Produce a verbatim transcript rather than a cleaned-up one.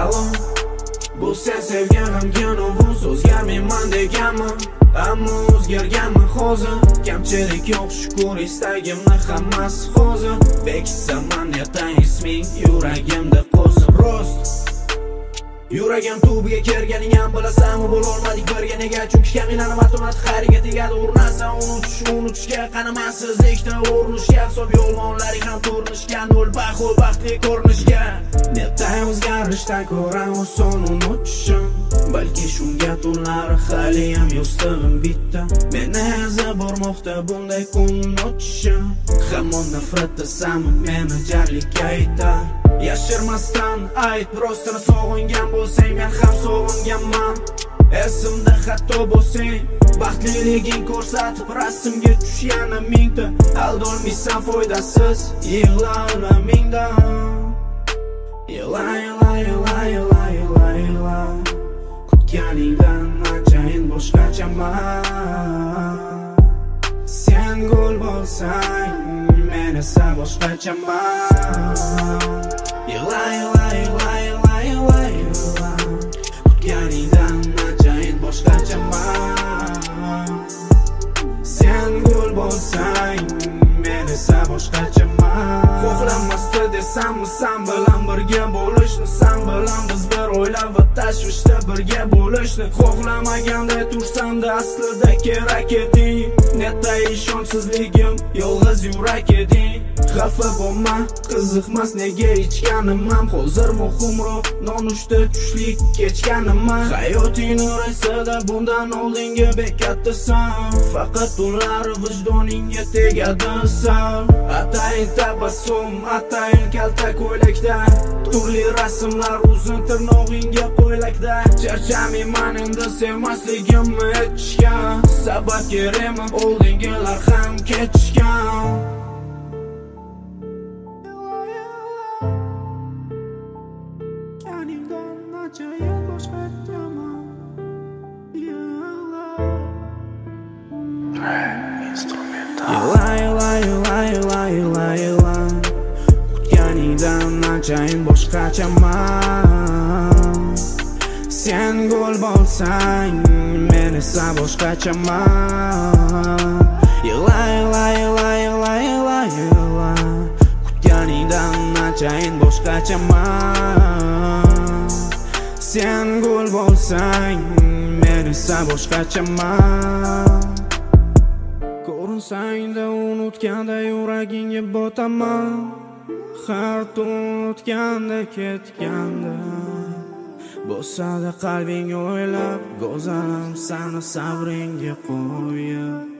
salom. Bu sen sevgan g'amgin bu so'zgar menman deganman, ammo o'zgarganman hozir. Kamchilik yo'q shukr, istagimni hammasi hozir. Bekisaman ertan isming yuragimda qolsin rost. Yuragim tubiga kelganing ham bilasanmi, bo'lolmadik birga nega? Chunki kaminani matonati xariga tegadi. Urinsan unutish, unutishga qanamansizlikda urinishga. Hisob yolg'onlaring ham turnishga, nol baho baxtli ko'rinishga. Netay o'zgarishdan ko'ra oson unutishim, balki shunga tunlari hali ham yostig'im bitta. Meni azab bormoqda bunday kun o'tishim. Hamon nafratlasam meni jarlikka aytar. Yashirmasdan ayt, rostini sog'ingan bo'lsang men ham sog'inganman. Esimda xato bo'lsang, baxtliliging ko'rsatib rasmga tush yana mingta. Aldolmaysan foydasiz, yig'la alamingdan. Yig'la, yig'la, yig'la, yig'la, yig'la, yig'la. Kutganingdan anchayin boshqachaman. Sen gul bo'lsang, men esa boshqachaman. Yig'la, yig'la, yig'la, yig'la, yig'la, yig'la. Kutganingdan anchayin boshqachaman. Sen gul bo'lsang, men esa boshqachaman. Xohlamasdi desammi san bilan birga bo'lishni, san bilan biz bir o'ylab va tashvishda birga bo'lishni. Xohlamaganda tursamda aslida kerak eding. Netay ishonchsizligim, yolg'iz yurak eding. Xafa bo'lma, qiziqmas nega ichganim ham. Hozir muhimroq nonushta tushlik kechganim ham. Hayoting nur-da bundan oldinga bekattasan. Faqat tunlari vijdoningga tegadi sal. Atayin tabassum, atayin kalta ko'ylakda. Turli rasmlar uzun tirnog'ingga qo'ylakda. Charchamayman endi sevmasligimni aytishgan. Sabab kerakmi oldingilar ham ketishgan. Anchayin boshqachaman. Yig'la, yig'la, yig'la, yig'la, yig'la, yig'la. Kutganingdan anchayin boshqachaman. Sen gul bo'lsang, men esa boshqachaman. Yig'la, yig'la, yig'la, yig'la, yig'la, yig'la. Kutganingdan anchayin boshqachaman. Sen gul bo'lsang, men esa boshqachaman. Ko'rinsangda unutganda yuragingga botaman. Har tun unutganda ketganda bo'lsa-da qalbingga o'ylab, go'zalim sani sabringga qo'yib.